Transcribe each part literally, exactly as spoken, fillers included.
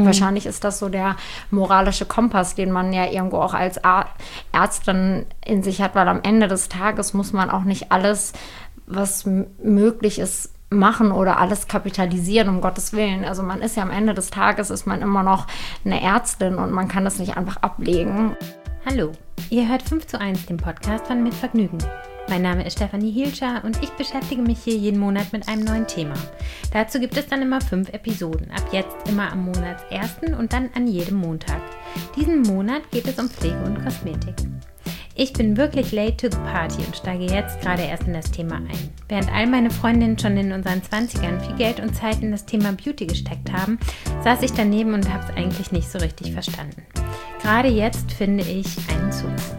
Wahrscheinlich ist das so der moralische Kompass, den man ja irgendwo auch als Ar- Ärztin in sich hat, weil am Ende des Tages muss man auch nicht alles, was m- möglich ist, machen oder alles kapitalisieren, um Gottes Willen. Also man ist ja am Ende des Tages, ist man immer noch eine Ärztin und man kann das nicht einfach ablegen. Hallo, ihr hört fünf zu eins, den Podcast von Mit Vergnügen. Mein Name ist Stefanie Hielscher und ich beschäftige mich hier jeden Monat mit einem neuen Thema. Dazu gibt es dann immer fünf Episoden, ab jetzt immer am Monatsersten und dann an jedem Montag. Diesen Monat geht es um Pflege und Kosmetik. Ich bin wirklich late to the party und steige jetzt gerade erst in das Thema ein. Während all meine Freundinnen schon in unseren zwanzigern viel Geld und Zeit in das Thema Beauty gesteckt haben, saß ich daneben und habe es eigentlich nicht so richtig verstanden. Gerade jetzt finde ich einen Zugang.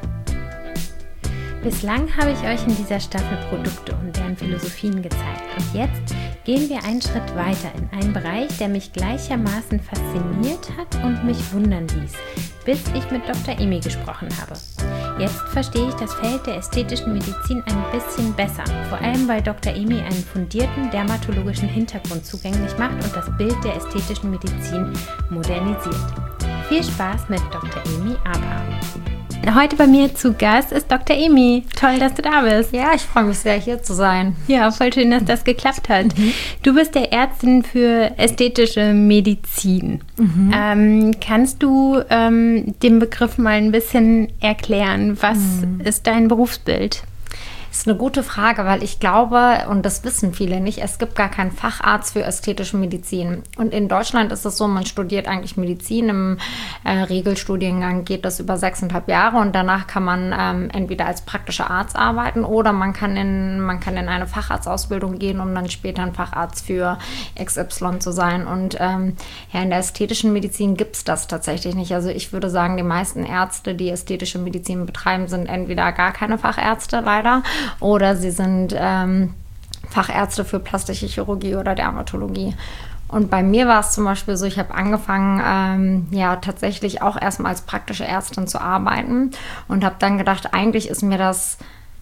Bislang habe ich euch in dieser Staffel Produkte und deren Philosophien gezeigt. Und jetzt gehen wir einen Schritt weiter in einen Bereich, der mich gleichermaßen fasziniert hat und mich wundern ließ, bis ich mit Doktor Emi gesprochen habe. Jetzt verstehe ich das Feld der ästhetischen Medizin ein bisschen besser, vor allem weil Doktor Emi einen fundierten dermatologischen Hintergrund zugänglich macht und das Bild der ästhetischen Medizin modernisiert. Viel Spaß mit Doktor Emi Abraham. Heute bei mir zu Gast ist Doktor Emi. Toll, dass du da bist. Ja, ich freue mich sehr, hier zu sein. Ja, voll schön, dass das geklappt hat. Mhm. Du bist der Ärztin für ästhetische Medizin. Mhm. Ähm, kannst du ähm, den Begriff mal ein bisschen erklären? Was mhm. ist dein Berufsbild? Das ist eine gute Frage, weil ich glaube, und das wissen viele nicht, es gibt gar keinen Facharzt für ästhetische Medizin. Und in Deutschland ist es so, man studiert eigentlich Medizin. Im äh, Regelstudiengang geht das über sechseinhalb Jahre und danach kann man ähm, entweder als praktischer Arzt arbeiten oder man kann, in, man kann in eine Facharztausbildung gehen, um dann später ein Facharzt für X Y zu sein. Und ähm, ja, in der ästhetischen Medizin gibt es das tatsächlich nicht. Also ich würde sagen, die meisten Ärzte, die ästhetische Medizin betreiben, sind entweder gar keine Fachärzte leider, oder sie sind ähm, Fachärzte für plastische Chirurgie oder Dermatologie. Und bei mir war es zum Beispiel so, ich habe angefangen, ähm, ja tatsächlich auch erstmal als praktische Ärztin zu arbeiten und habe dann gedacht, eigentlich ist mir das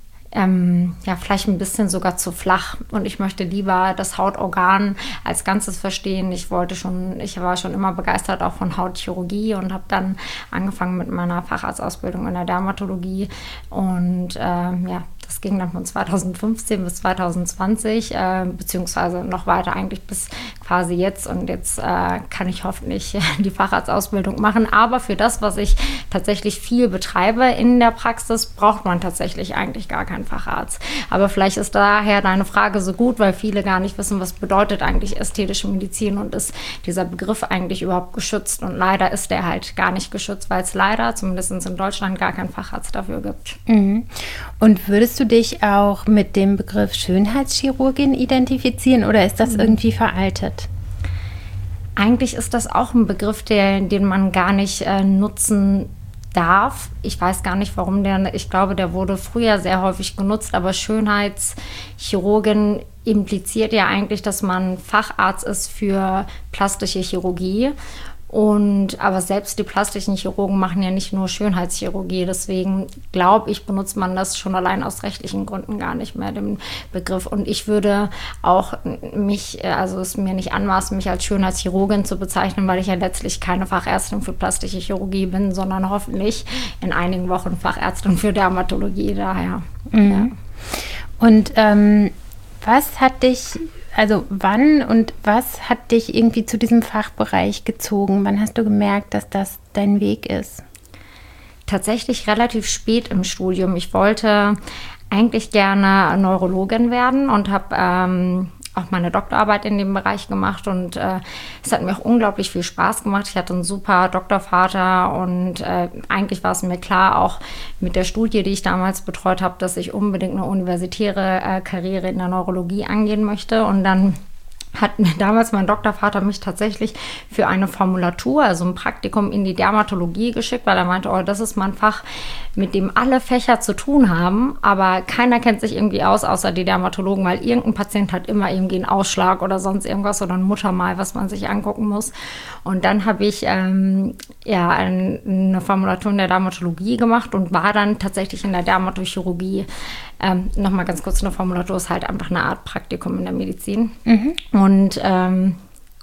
Ähm, ja, vielleicht ein bisschen sogar zu flach und ich möchte lieber das Hautorgan als Ganzes verstehen. Ich wollte schon, ich war schon immer begeistert auch von Hautchirurgie und habe dann angefangen mit meiner Facharztausbildung in der Dermatologie und ähm, ja, das ging dann von zweitausendfünfzehn bis zweitausendzwanzig, äh, beziehungsweise noch weiter eigentlich bis quasi jetzt. Und jetzt äh, kann ich hoffentlich die Facharztausbildung machen. Aber für das, was ich tatsächlich viel betreibe in der Praxis, braucht man tatsächlich eigentlich gar keinen Facharzt. Aber vielleicht ist daher deine Frage so gut, weil viele gar nicht wissen, was bedeutet eigentlich ästhetische Medizin und ist dieser Begriff eigentlich überhaupt geschützt. Und leider ist der halt gar nicht geschützt, weil es leider, zumindest in Deutschland, gar keinen Facharzt dafür gibt. Mhm. Und würdest du dich auch mit dem Begriff Schönheitschirurgin identifizieren oder ist das irgendwie veraltet? Eigentlich ist das auch ein Begriff, der, den man gar nicht äh, nutzen darf. Ich weiß gar nicht, warum der, ich glaube, der wurde früher sehr häufig genutzt, aber Schönheitschirurgin impliziert ja eigentlich, dass man Facharzt ist für plastische Chirurgie. Und aber selbst die plastischen Chirurgen machen ja nicht nur Schönheitschirurgie, deswegen glaube ich, benutzt man das schon allein aus rechtlichen Gründen gar nicht mehr, den Begriff. Und ich würde auch mich, also es mir nicht anmaßen, mich als Schönheitschirurgin zu bezeichnen, weil ich ja letztlich keine Fachärztin für plastische Chirurgie bin, sondern hoffentlich in einigen Wochen Fachärztin für Dermatologie, daher. Mhm. Ja. Und ähm, was hat dich... Also wann und was hat dich irgendwie zu diesem Fachbereich gezogen? Wann hast du gemerkt, dass das dein Weg ist? Tatsächlich relativ spät im Studium. Ich wollte eigentlich gerne Neurologin werden und habe ähm, auch meine Doktorarbeit in dem Bereich gemacht und äh, es hat mir auch unglaublich viel Spaß gemacht. Ich hatte einen super Doktorvater und äh, eigentlich war es mir klar, auch mit der Studie, die ich damals betreut habe, dass ich unbedingt eine universitäre äh, Karriere in der Neurologie angehen möchte. Und dann hat mir damals mein Doktorvater mich tatsächlich für eine Formulatur, also ein Praktikum in die Dermatologie geschickt, weil er meinte, oh, das ist mein Fach, mit dem alle Fächer zu tun haben, aber keiner kennt sich irgendwie aus, außer die Dermatologen, weil irgendein Patient hat immer irgendwie einen Ausschlag oder sonst irgendwas oder ein Muttermal, was man sich angucken muss. Und dann habe ich ähm, ja ein, eine Formulatur in der Dermatologie gemacht und war dann tatsächlich in der Dermatochirurgie. Ähm, Nochmal ganz kurz, eine Formulatur ist halt einfach eine Art Praktikum in der Medizin. Mhm. Und ähm,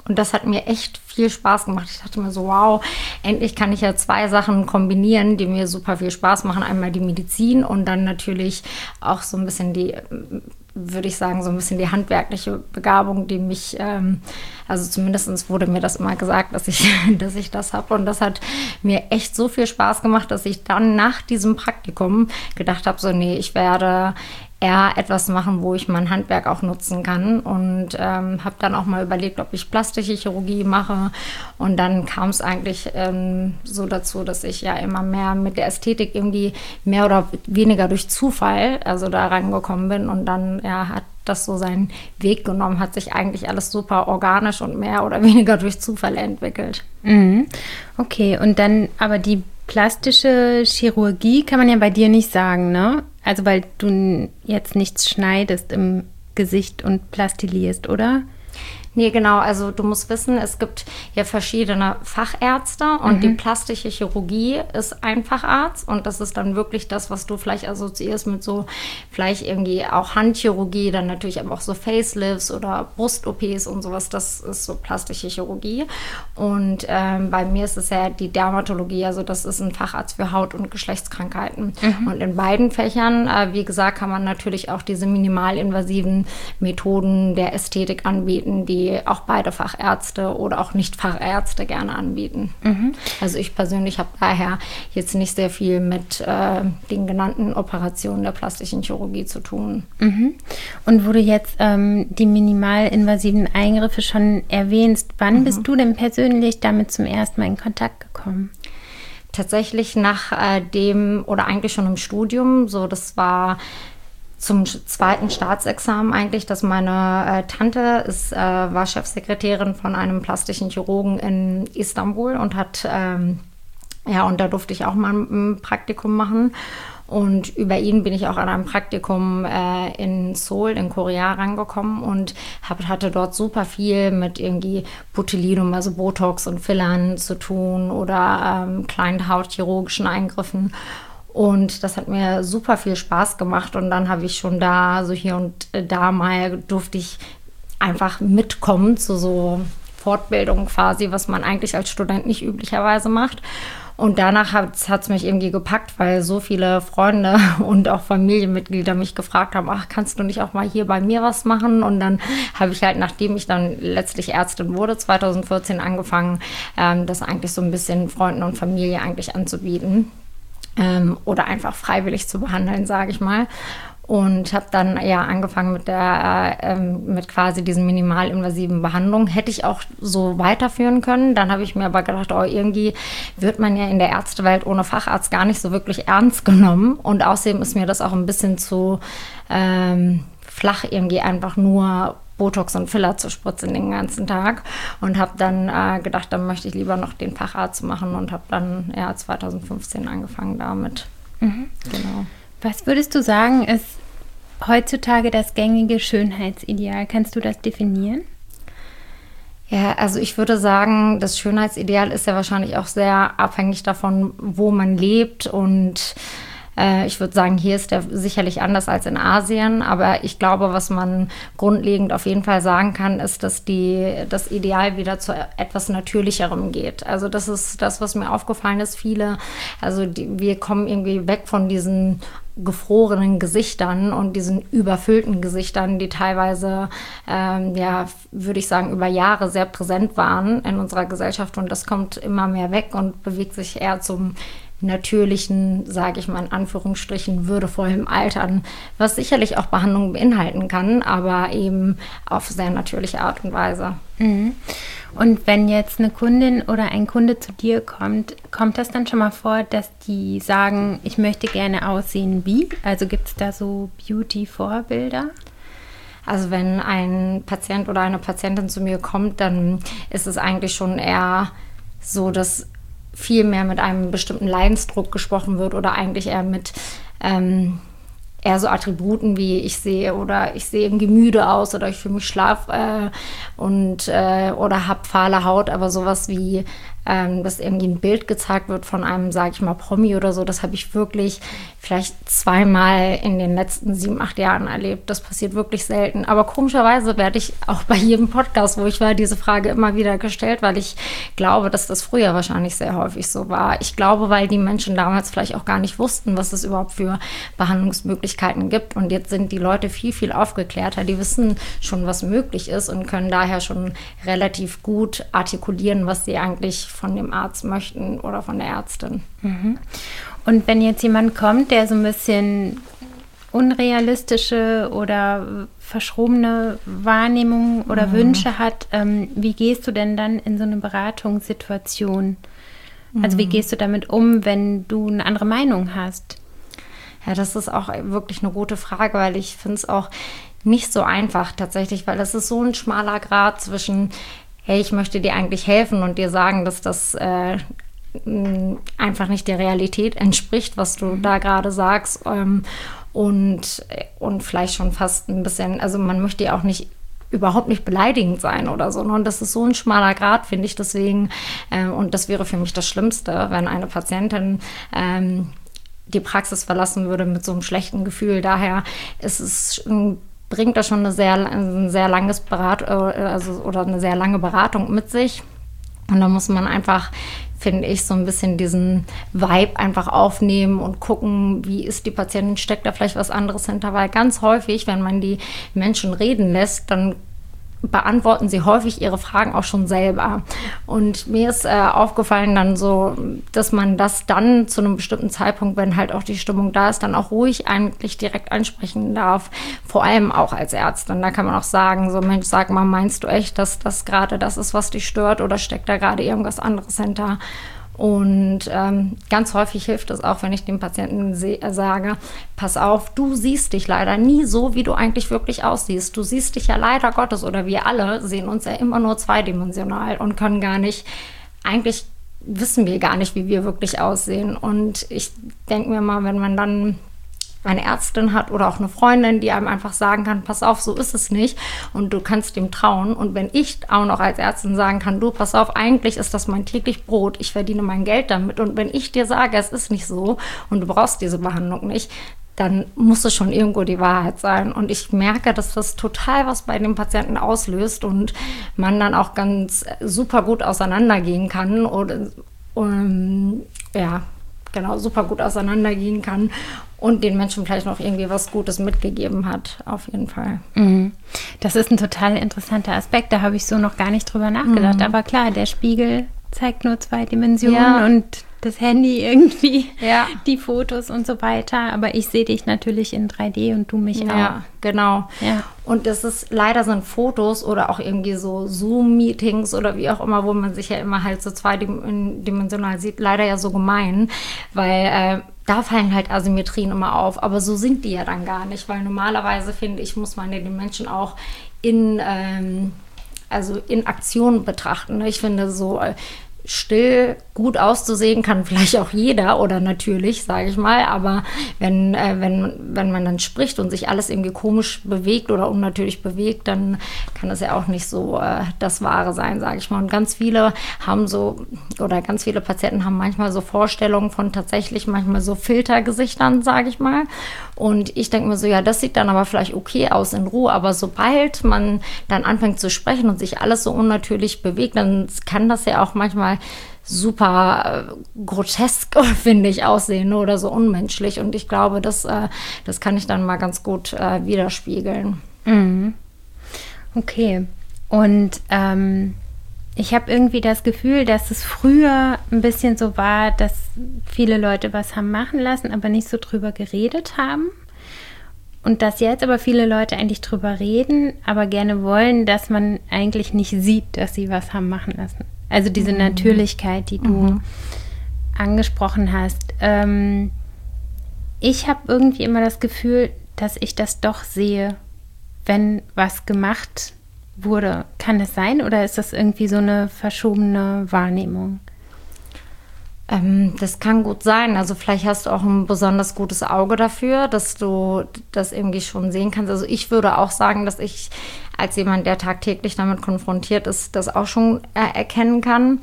Und das hat mir echt viel Spaß gemacht. Ich dachte mir so, wow, endlich kann ich ja zwei Sachen kombinieren, die mir super viel Spaß machen. Einmal die Medizin und dann natürlich auch so ein bisschen die, würde ich sagen, so ein bisschen die handwerkliche Begabung, die mich, ähm, also zumindest wurde mir das immer gesagt, dass ich, dass ich das habe. Und das hat mir echt so viel Spaß gemacht, dass ich dann nach diesem Praktikum gedacht habe, so nee, ich werde eher etwas machen, wo ich mein Handwerk auch nutzen kann, und ähm, habe dann auch mal überlegt, ob ich plastische Chirurgie mache, und dann kam es eigentlich ähm, so dazu, dass ich ja immer mehr mit der Ästhetik irgendwie mehr oder weniger durch Zufall also da rangekommen bin, und dann ja, hat das so seinen Weg genommen, hat sich eigentlich alles super organisch und mehr oder weniger durch Zufall entwickelt. Mhm. Okay, und dann aber die plastische Chirurgie kann man ja bei dir nicht sagen, ne? Also weil du jetzt nichts schneidest im Gesicht und plastilierst, oder? Nee, genau. Also du musst wissen, es gibt ja verschiedene Fachärzte, und mhm. die plastische Chirurgie ist ein Facharzt, und das ist dann wirklich das, was du vielleicht assoziierst mit so vielleicht irgendwie auch Handchirurgie, dann natürlich aber auch so Facelifts oder Brust-O Ps und sowas. Das ist so plastische Chirurgie. Und ähm, bei mir ist es ja die Dermatologie, also das ist ein Facharzt für Haut- und Geschlechtskrankheiten. Mhm. Und in beiden Fächern, äh, wie gesagt, kann man natürlich auch diese minimalinvasiven Methoden der Ästhetik anbieten, die auch beide Fachärzte oder auch Nicht-Fachärzte gerne anbieten. Mhm. Also ich persönlich habe daher jetzt nicht sehr viel mit äh, den genannten Operationen der plastischen Chirurgie zu tun. Mhm. Und wo du jetzt ähm, die minimalinvasiven Eingriffe schon erwähnst, wann mhm. bist du denn persönlich damit zum ersten Mal in Kontakt gekommen? Tatsächlich nach äh, dem, oder eigentlich schon im Studium, so das war zum zweiten Staatsexamen eigentlich, dass meine äh, Tante ist, äh, war Chefsekretärin von einem plastischen Chirurgen in Istanbul und hat, ähm, ja, und da durfte ich auch mal ein Praktikum machen. Und über ihn bin ich auch an einem Praktikum äh, in Seoul in Korea rangekommen und hab, hatte dort super viel mit irgendwie Botulinum, also Botox und Fillern zu tun, oder ähm, kleinen hautchirurgischen Eingriffen. Und das hat mir super viel Spaß gemacht, und dann habe ich schon da, so hier und da mal, durfte ich einfach mitkommen zu so Fortbildungen quasi, was man eigentlich als Student nicht üblicherweise macht. Und danach hat es mich irgendwie gepackt, weil so viele Freunde und auch Familienmitglieder mich gefragt haben, ach, kannst du nicht auch mal hier bei mir was machen? Und dann habe ich halt, nachdem ich dann letztlich Ärztin wurde, zwanzig vierzehn angefangen, ähm, das eigentlich so ein bisschen Freunden und Familie eigentlich anzubieten. Ähm, oder einfach freiwillig zu behandeln, sage ich mal. Und habe dann ja angefangen mit der äh, ähm, mit quasi diesen minimalinvasiven Behandlungen. Hätte ich auch so weiterführen können. Dann habe ich mir aber gedacht, oh, irgendwie wird man ja in der Ärztewelt ohne Facharzt gar nicht so wirklich ernst genommen. Und außerdem ist mir das auch ein bisschen zu ähm, flach, irgendwie einfach nur Botox und Filler zu spritzen den ganzen Tag, und habe dann äh, gedacht, dann möchte ich lieber noch den Facharzt machen, und habe dann ja zwanzig fünfzehn angefangen damit. Mhm. Genau. Was würdest du sagen, ist heutzutage das gängige Schönheitsideal? Kannst du das definieren? Ja, also ich würde sagen, das Schönheitsideal ist ja wahrscheinlich auch sehr abhängig davon, wo man lebt, und ich würde sagen, hier ist der sicherlich anders als in Asien, aber ich glaube, was man grundlegend auf jeden Fall sagen kann, ist, dass die, das Ideal wieder zu etwas Natürlicherem geht. Also das ist das, was mir aufgefallen ist. Viele, also die, wir kommen irgendwie weg von diesen gefrorenen Gesichtern und diesen überfüllten Gesichtern, die teilweise, ähm, ja, würde ich sagen, über Jahre sehr präsent waren in unserer Gesellschaft, und das kommt immer mehr weg und bewegt sich eher zum natürlichen, sage ich mal in Anführungsstrichen, würdevollen Altern, was sicherlich auch Behandlung beinhalten kann, aber eben auf sehr natürliche Art und Weise. Mhm. Und wenn jetzt eine Kundin oder ein Kunde zu dir kommt, kommt das dann schon mal vor, dass die sagen, ich möchte gerne aussehen wie? Also gibt es da so Beauty-Vorbilder? Also wenn ein Patient oder eine Patientin zu mir kommt, dann ist es eigentlich schon eher so, dass viel mehr mit einem bestimmten Leidensdruck gesprochen wird, oder eigentlich eher mit ähm, eher so Attributen wie ich sehe oder ich sehe irgendwie müde aus oder ich fühle mich schlaf äh, und äh, oder habe fahle Haut, aber sowas wie ähm, dass irgendwie ein Bild gezeigt wird von einem, sage ich mal, Promi oder so. Das habe ich wirklich vielleicht zweimal in den letzten sieben, acht Jahren erlebt. Das passiert wirklich selten. Aber komischerweise werde ich auch bei jedem Podcast, wo ich war, diese Frage immer wieder gestellt, weil ich glaube, dass das früher wahrscheinlich sehr häufig so war. Ich glaube, weil die Menschen damals vielleicht auch gar nicht wussten, was es überhaupt für Behandlungsmöglichkeiten gibt. Und jetzt sind die Leute viel, viel aufgeklärter. Die wissen schon, was möglich ist und können daher schon relativ gut artikulieren, was sie eigentlich von dem Arzt möchten oder von der Ärztin. Mhm. Und wenn jetzt jemand kommt, der so ein bisschen unrealistische oder verschrobene Wahrnehmungen oder mhm. Wünsche hat, ähm, wie gehst du denn dann in so eine Beratungssituation? Mhm. Also wie gehst du damit um, wenn du eine andere Meinung hast? Ja, das ist auch wirklich eine gute Frage, weil ich finde es auch nicht so einfach tatsächlich, weil es ist so ein schmaler Grat zwischen, hey, ich möchte dir eigentlich helfen und dir sagen, dass das äh, einfach nicht der Realität entspricht, was du mhm. da gerade sagst, ähm, und, und vielleicht schon fast ein bisschen, also man möchte ja auch nicht überhaupt nicht beleidigend sein oder so. Und das ist so ein schmaler Grat, finde ich, deswegen, äh, und das wäre für mich das Schlimmste, wenn eine Patientin ähm, die Praxis verlassen würde mit so einem schlechten Gefühl. Daher ist es ein bringt das schon eine sehr, ein sehr langes Berat, also, oder eine sehr lange Beratung mit sich. Und da muss man einfach, finde ich, so ein bisschen diesen Vibe einfach aufnehmen und gucken, wie ist die Patientin, steckt da vielleicht was anderes hinter. Weil ganz häufig, wenn man die Menschen reden lässt, dann beantworten sie häufig ihre Fragen auch schon selber. Und mir ist äh, aufgefallen dann so, dass man das dann zu einem bestimmten Zeitpunkt, wenn halt auch die Stimmung da ist, dann auch ruhig eigentlich direkt ansprechen darf. Vor allem auch als Ärztin. Da kann man auch sagen, so Mensch, sag mal, meinst du echt, dass das gerade das ist, was dich stört, oder steckt da gerade irgendwas anderes hinter? Und ähm, ganz häufig hilft es auch, wenn ich dem Patienten se- äh, sage, pass auf, du siehst dich leider nie so, wie du eigentlich wirklich aussiehst. Du siehst dich ja leider Gottes, oder wir alle sehen uns ja immer nur zweidimensional und können gar nicht, eigentlich wissen wir gar nicht, wie wir wirklich aussehen. Und ich denke mir mal, wenn man dann eine Ärztin hat oder auch eine Freundin, die einem einfach sagen kann, pass auf, so ist es nicht, und du kannst dem trauen. Und wenn ich auch noch als Ärztin sagen kann, du, pass auf, eigentlich ist das mein täglich Brot, ich verdiene mein Geld damit, und wenn ich dir sage, es ist nicht so und du brauchst diese Behandlung nicht, dann muss es schon irgendwo die Wahrheit sein. Und ich merke, dass das total was bei dem Patienten auslöst und man dann auch ganz super gut auseinandergehen kann oder um, ja, genau, super gut auseinandergehen kann und den Menschen vielleicht noch irgendwie was Gutes mitgegeben hat, auf jeden Fall. Mhm. Das ist ein total interessanter Aspekt, da habe ich so noch gar nicht drüber nachgedacht. Mhm. Aber klar, der Spiegel zeigt nur zwei Dimensionen, ja, und das Handy irgendwie, ja, die Fotos und so weiter. Aber ich sehe dich natürlich in drei D und du mich auch. Ja, genau. Ja. Und das ist, leider sind Fotos oder auch irgendwie so Zoom-Meetings oder wie auch immer, wo man sich ja immer halt so zweidimensional sieht, leider ja so gemein, weil äh, da fallen halt Asymmetrien immer auf. Aber so sind die ja dann gar nicht, weil normalerweise, finde ich, muss man ja den Menschen auch in, ähm, also in Aktion betrachten. Ich finde so äh, still gut auszusehen kann vielleicht auch jeder oder natürlich, sage ich mal, aber wenn, äh, wenn, wenn man dann spricht und sich alles irgendwie komisch bewegt oder unnatürlich bewegt, dann kann das ja auch nicht so äh, das Wahre sein, sage ich mal. Und ganz viele haben so, oder ganz viele Patienten haben manchmal so Vorstellungen von tatsächlich manchmal so Filtergesichtern, sage ich mal. Und ich denke mir so, ja, das sieht dann aber vielleicht okay aus in Ruhe, aber sobald man dann anfängt zu sprechen und sich alles so unnatürlich bewegt, dann kann das ja auch manchmal super äh, grotesk, finde ich, aussehen oder so unmenschlich. Und ich glaube, das, äh, das kann ich dann mal ganz gut äh, widerspiegeln. Mhm. Okay. Und ähm, ich habe irgendwie das Gefühl, dass es früher ein bisschen so war, dass viele Leute was haben machen lassen, aber nicht so drüber geredet haben. Und dass jetzt aber viele Leute eigentlich drüber reden, aber gerne wollen, dass man eigentlich nicht sieht, dass sie was haben machen lassen. Also diese mhm. Natürlichkeit, die du mhm. angesprochen hast. Ähm, ich habe irgendwie immer das Gefühl, dass ich das doch sehe, wenn was gemacht wurde. Kann das sein, oder ist das irgendwie so eine verschobene Wahrnehmung? Ähm, das kann gut sein. Also vielleicht hast du auch ein besonders gutes Auge dafür, dass du das irgendwie schon sehen kannst. Also ich würde auch sagen, dass ich als jemand, der tagtäglich damit konfrontiert ist, das auch schon äh, erkennen kann.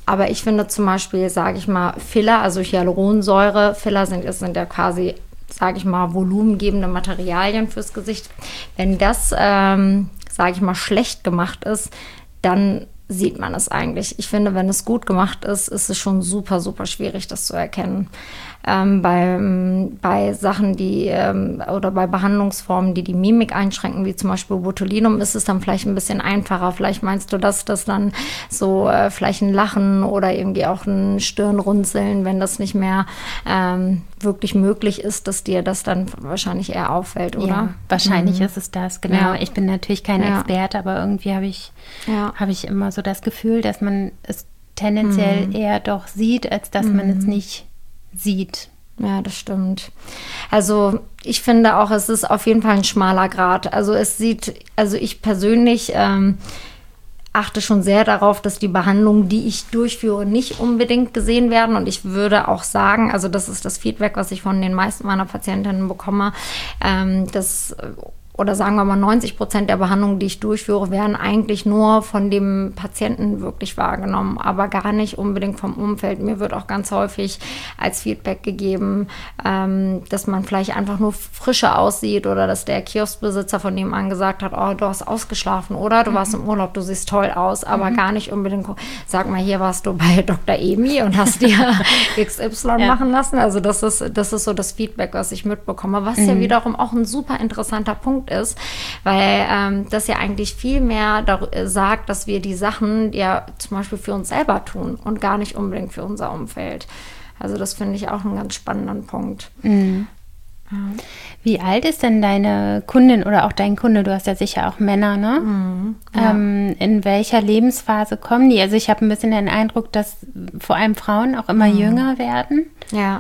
aber ich finde zum Beispiel, sage ich mal, Filler, also Hyaluronsäure, Filler sind, sind ja quasi, sage ich mal, volumengebende Materialien fürs Gesicht. Wenn das, ähm, sage ich mal, schlecht gemacht ist, dann sieht man es eigentlich. Ich finde, wenn es gut gemacht ist, ist es schon super, super schwierig, das zu erkennen. Ähm, bei, bei Sachen, die ähm, oder bei Behandlungsformen, die die Mimik einschränken, wie zum Beispiel Botulinum, ist es dann vielleicht ein bisschen einfacher. Vielleicht meinst du, dass das dann so äh, vielleicht ein Lachen oder irgendwie auch ein Stirnrunzeln, wenn das nicht mehr ähm, wirklich möglich ist, dass dir das dann wahrscheinlich eher auffällt, oder? Ja, wahrscheinlich mhm. ist es das, genau. Ja. Ich bin natürlich kein ja. Experte, aber irgendwie habe ich, ja. hab ich immer so das Gefühl, dass man es tendenziell mhm. eher doch sieht, als dass mhm. man es nicht sieht. Ja, das stimmt. Also ich finde auch, es ist auf jeden Fall ein schmaler Grat. Also es sieht, also ich persönlich ähm, achte schon sehr darauf, dass die Behandlungen, die ich durchführe, nicht unbedingt gesehen werden. Und ich würde auch sagen, also das ist das Feedback, was ich von den meisten meiner Patientinnen bekomme, ähm, dass oder sagen wir mal neunzig Prozent der Behandlungen, die ich durchführe, werden eigentlich nur von dem Patienten wirklich wahrgenommen, aber gar nicht unbedingt vom Umfeld. Mir wird auch ganz häufig als Feedback gegeben, ähm, dass man vielleicht einfach nur frischer aussieht oder dass der Kioskbesitzer von nebenan gesagt hat, oh, du hast ausgeschlafen oder du mhm. warst im Urlaub, du siehst toll aus, aber mhm. gar nicht unbedingt, sag mal, hier warst du bei Doktor Emi und hast dir X Y ja. machen lassen. Also das ist, das ist so das Feedback, was ich mitbekomme, was mhm. ja wiederum auch ein super interessanter Punkt ist, weil ähm, das ja eigentlich viel mehr dar- sagt, dass wir die Sachen ja zum Beispiel für uns selber tun und gar nicht unbedingt für unser Umfeld. Also das finde ich auch einen ganz spannenden Punkt. Mhm. Ja. Wie alt ist denn deine Kundin oder auch dein Kunde? Du hast ja sicher auch Männer, ne? Mhm. Ja. Ähm, in welcher Lebensphase kommen die? Also ich habe ein bisschen den Eindruck, dass vor allem Frauen auch immer mhm. jünger werden. Ja.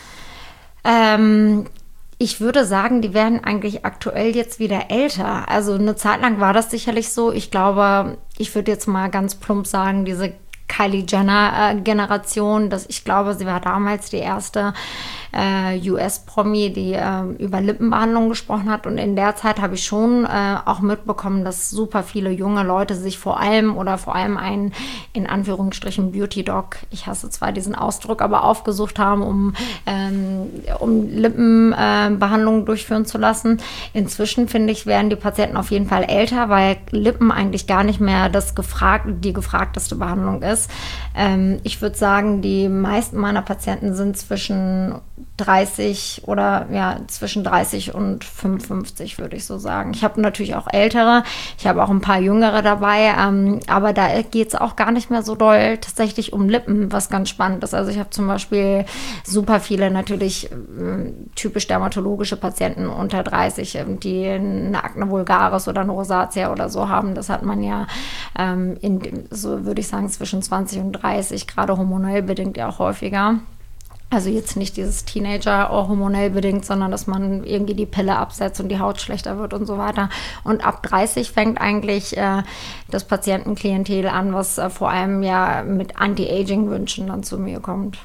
Ähm, Ich würde sagen, die werden eigentlich aktuell jetzt wieder älter. Also eine Zeit lang war das sicherlich so. Ich glaube, ich würde jetzt mal ganz plump sagen, diese Kylie Jenner-Generation, dass ich glaube, sie war damals die erste äh, U S-Promi, die äh, über Lippenbehandlung gesprochen hat. Und in der Zeit habe ich schon äh, auch mitbekommen, dass super viele junge Leute sich vor allem oder vor allem einen, in Anführungsstrichen, Beauty-Doc, ich hasse zwar diesen Ausdruck, aber aufgesucht haben, um, ähm, um Lippenbehandlungen äh, durchführen zu lassen. Inzwischen, finde ich, werden die Patienten auf jeden Fall älter, weil Lippen eigentlich gar nicht mehr das gefragt, die gefragteste Behandlung ist. Ähm, ich würde sagen, die meisten meiner Patienten sind zwischen dreißig oder ja, zwischen dreißig und fünfundfünfzig, würde ich so sagen. Ich habe natürlich auch ältere, ich habe auch ein paar jüngere dabei, ähm, aber da geht es auch gar nicht mehr so doll tatsächlich um Lippen, was ganz spannend ist. Also ich habe zum Beispiel super viele natürlich äh, typisch dermatologische Patienten unter dreißig, äh, die eine Akne vulgaris oder eine Rosatia oder so haben. Das hat man ja ähm, in, so würde ich sagen, zwischen zwanzig und dreißig, gerade hormonell bedingt ja auch häufiger. Also jetzt nicht dieses Teenager hormonell bedingt, sondern dass man irgendwie die Pille absetzt und die Haut schlechter wird und so weiter. Und ab dreißig fängt eigentlich äh, das Patientenklientel an, was äh, vor allem ja mit Anti-Aging-Wünschen dann zu mir kommt.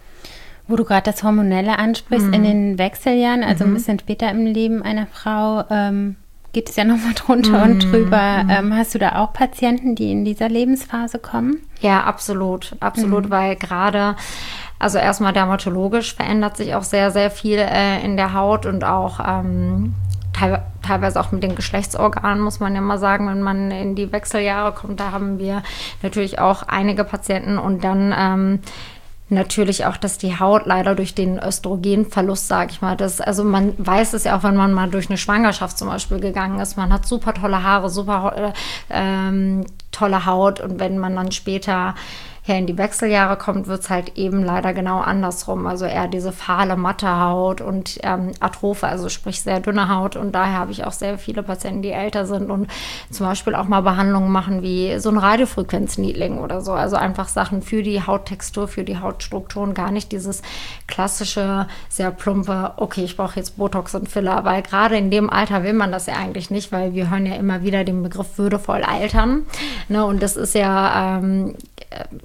Wo du gerade das Hormonelle ansprichst, mhm. in den Wechseljahren, also mhm. ein bisschen später im Leben einer Frau, ähm, geht es ja nochmal drunter mhm. und drüber. Ähm, hast du da auch Patienten, die in dieser Lebensphase kommen? Ja, absolut. Absolut, mhm. weil gerade, also erstmal dermatologisch verändert sich auch sehr, sehr viel äh, in der Haut und auch ähm, teil- teilweise auch mit den Geschlechtsorganen, muss man ja mal sagen, wenn man in die Wechseljahre kommt, da haben wir natürlich auch einige Patienten und dann ähm, natürlich auch, dass die Haut leider durch den Östrogenverlust, sage ich mal, das, also man weiß es ja auch, wenn man mal durch eine Schwangerschaft zum Beispiel gegangen ist, man hat super tolle Haare, super äh, ähm, tolle Haut und wenn man dann später ja, in die Wechseljahre kommt, wird es halt eben leider genau andersrum. Also eher diese fahle, matte Haut und ähm, Atrophe, also sprich sehr dünne Haut. Und daher habe ich auch sehr viele Patienten, die älter sind und zum Beispiel auch mal Behandlungen machen wie so ein Radiofrequenz-Needling oder so. Also einfach Sachen für die Hauttextur, für die Hautstruktur und gar nicht dieses klassische, sehr plumpe, okay, ich brauche jetzt Botox und Filler, weil gerade in dem Alter will man das ja eigentlich nicht, weil wir hören ja immer wieder den Begriff würdevoll altern. Ne? Und das ist ja, ähm,